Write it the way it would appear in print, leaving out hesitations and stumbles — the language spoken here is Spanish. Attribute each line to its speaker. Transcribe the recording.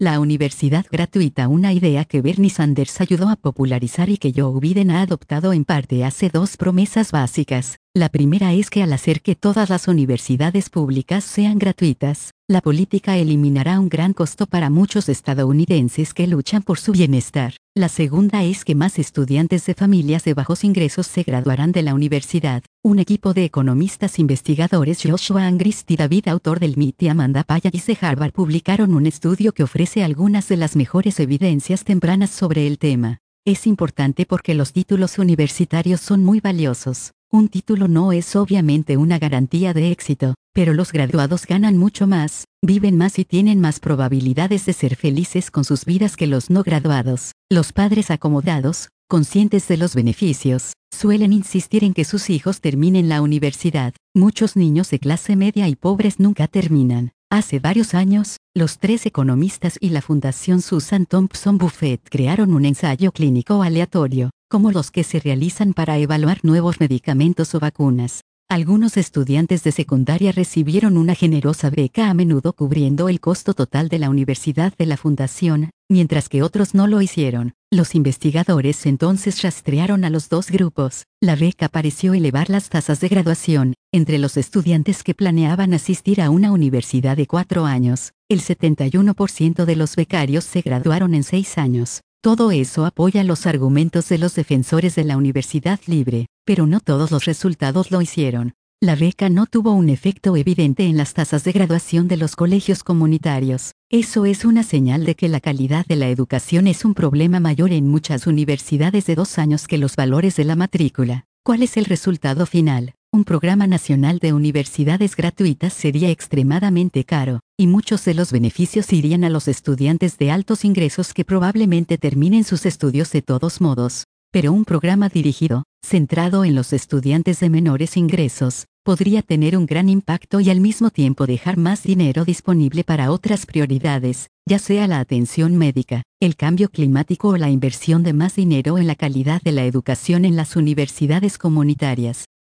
Speaker 1: La universidad gratuita, una idea que Bernie Sanders ayudó a popularizar y que Joe Biden ha adoptado en parte, hace dos promesas básicas. La primera es que al hacer que todas las universidades públicas sean gratuitas, la política eliminará un gran costo para muchos estadounidenses que luchan por su bienestar. La segunda es que más estudiantes de familias de bajos ingresos se graduarán de la universidad. Un equipo de economistas investigadores, Joshua Angrist y David, autor del MIT, y Amanda Payadis de Harvard, publicaron un estudio que ofrece algunas de las mejores evidencias tempranas sobre el tema. Es importante porque los títulos universitarios son muy valiosos. Un título no es obviamente una garantía de éxito, pero los graduados ganan mucho más, viven más y tienen más probabilidades de ser felices con sus vidas que los no graduados. Los padres acomodados, conscientes de los beneficios, suelen insistir en que sus hijos terminen la universidad. Muchos niños de clase media y pobres nunca terminan. Hace varios años, los tres economistas y la Fundación Susan Thompson Buffett crearon un ensayo clínico aleatorio, como los que se realizan para evaluar nuevos medicamentos o vacunas. Algunos estudiantes de secundaria recibieron una generosa beca, a menudo cubriendo el costo total de la universidad de la fundación, mientras que otros no lo hicieron. Los investigadores entonces rastrearon a los dos grupos. La beca pareció elevar las tasas de graduación. Entre los estudiantes que planeaban asistir a una universidad de 4 años, el 71% de los becarios se graduaron en 6 años. Todo eso apoya los argumentos de los defensores de la universidad libre, pero no todos los resultados lo hicieron. La beca no tuvo un efecto evidente en las tasas de graduación de los colegios comunitarios. Eso es una señal de que la calidad de la educación es un problema mayor en muchas universidades de 2 años que los valores de la matrícula. ¿Cuál es el resultado final? Un programa nacional de universidades gratuitas sería extremadamente caro, y muchos de los beneficios irían a los estudiantes de altos ingresos que probablemente terminen sus estudios de todos modos. Pero un programa dirigido, centrado en los estudiantes de menores ingresos, podría tener un gran impacto y al mismo tiempo dejar más dinero disponible para otras prioridades, ya sea la atención médica, el cambio climático o la inversión de más dinero en la calidad de la educación en las universidades comunitarias.